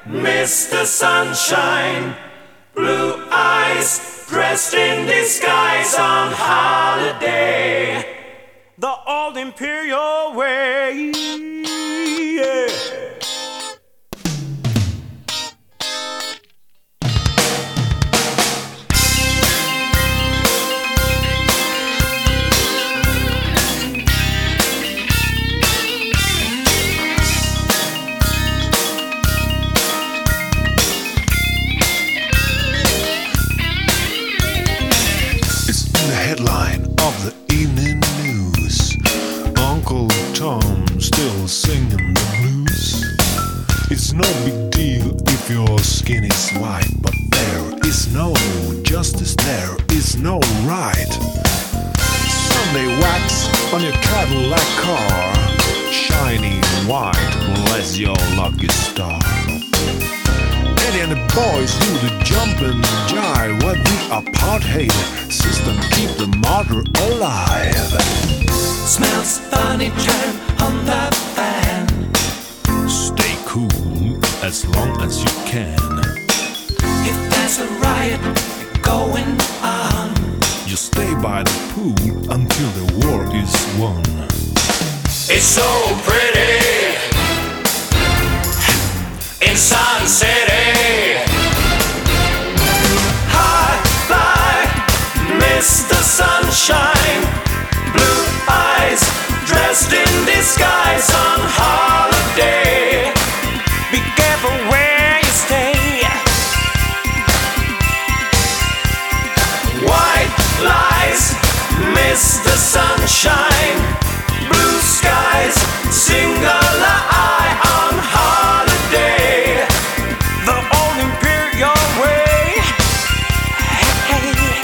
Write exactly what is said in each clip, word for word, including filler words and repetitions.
Mister Sunshine, blue eyes, dressed in disguise on holiday. The old imperial way, yeah. Headline of the evening news: Uncle Tom still singing the blues. It's no big deal if your skin is white, but there is no justice, there is no right. Sunday wax on your Cadillac car, shiny white unless your lucky star. Eddie and the boys do the jump and jive while the apartheid system keep the martyr alive. Smells funny, turn on the fan. Stay cool as long as you can. If there's a riot going on, you stay by the pool until the war is won. It's so pretty in Sun City. High fly, Mister Sunshine, blue eyes, dressed in disguise on holiday. Be careful where you stay. White lies, Mister Sunshine, blue skies, single eye on holiday. The old imperial way. Hey.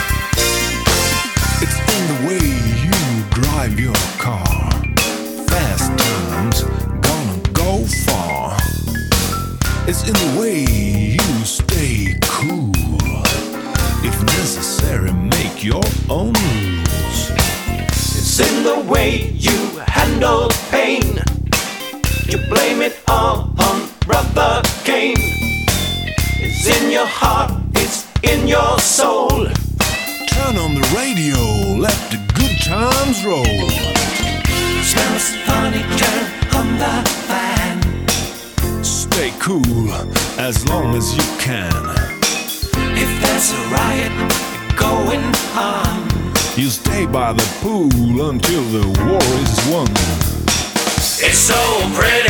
It's in the way you drive your car. Fast times gonna go far. It's in the way you stay cool. If necessary, make your own rules. It's in the way you handle pain. You blame it all on Brother Cain. It's in your heart, it's in your soul. Turn on the radio, let the good times roll. Smells funny, turn on the fan. Stay cool as long as you can. If there's a riot going on, you stay by the pool until the war is won. It's so pretty